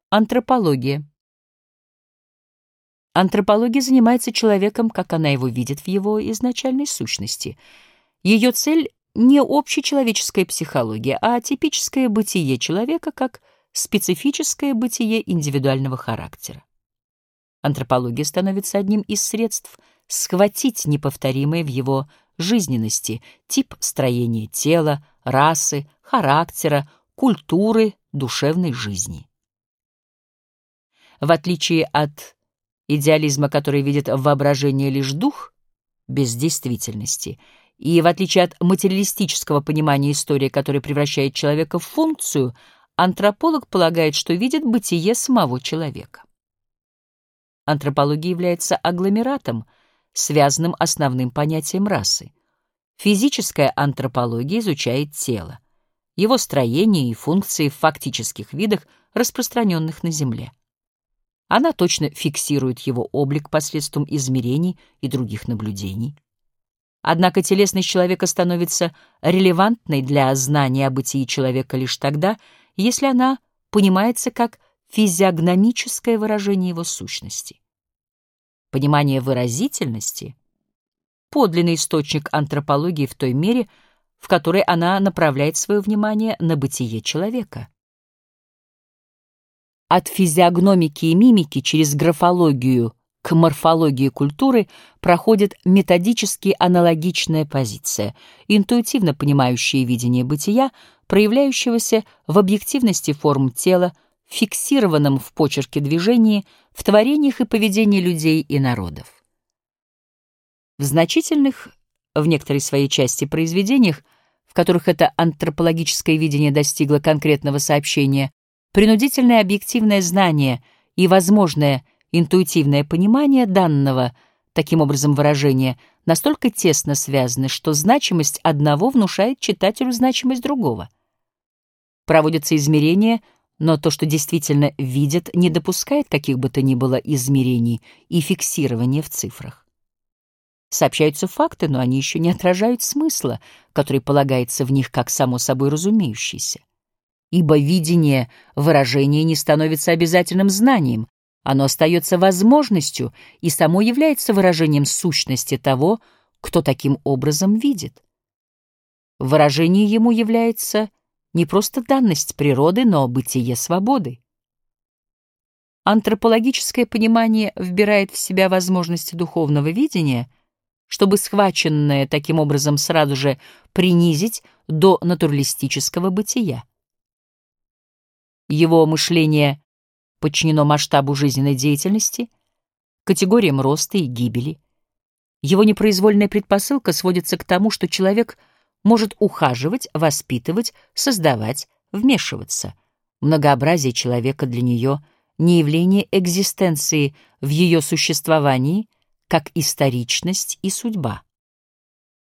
Антропология. Антропология занимается человеком, как она его видит в его изначальной сущности. Ее цель — не общечеловеческая психология, а типическое бытие человека как специфическое бытие индивидуального характера. Антропология становится одним из средств схватить неповторимое в его жизненности тип строения тела, расы, характера, культуры, душевной жизни. В отличие от идеализма, который видит в воображении лишь дух, без действительности, и в отличие от материалистического понимания истории, которое превращает человека в функцию, антрополог полагает, что видит бытие самого человека. Антропология является агломератом, связанным основным понятием расы. Физическая антропология изучает тело, его строение и функции в фактических видах, распространенных на Земле. Она точно фиксирует его облик посредством измерений и других наблюдений. Однако телесность человека становится релевантной для знания о бытии человека лишь тогда, если она понимается как физиогномическое выражение его сущности. Понимание выразительности — подлинный источник антропологии в той мере, в которой она направляет свое внимание на бытие человека. От физиогномики и мимики через графологию к морфологии культуры проходит методически аналогичная позиция, интуитивно понимающая видение бытия, проявляющегося в объективности форм тела, фиксированном в почерке движении, в творениях и поведении людей и народов. В значительных, в некоторой своей части произведениях, в которых это антропологическое видение достигло конкретного сообщения, принудительное объективное знание и возможное интуитивное понимание данного, таким образом, выражения настолько тесно связаны, что значимость одного внушает читателю значимость другого. Проводятся измерения, но то, что действительно видят, не допускает каких бы то ни было измерений и фиксирования в цифрах. Сообщаются факты, но они еще не отражают смысла, который полагается в них как само собой разумеющийся. Ибо видение выражения не становится обязательным знанием, оно остается возможностью и само является выражением сущности того, кто таким образом видит. Выражение ему является не просто данность природы, но бытие свободы. Антропологическое понимание вбирает в себя возможности духовного видения, чтобы схваченное таким образом сразу же принизить до натуралистического бытия. Его мышление подчинено масштабу жизненной деятельности, категориям роста и гибели. Его непроизвольная предпосылка сводится к тому, что человек может ухаживать, воспитывать, создавать, вмешиваться. Многообразие человека для нее не явление экзистенции в ее существовании, как историчность и судьба.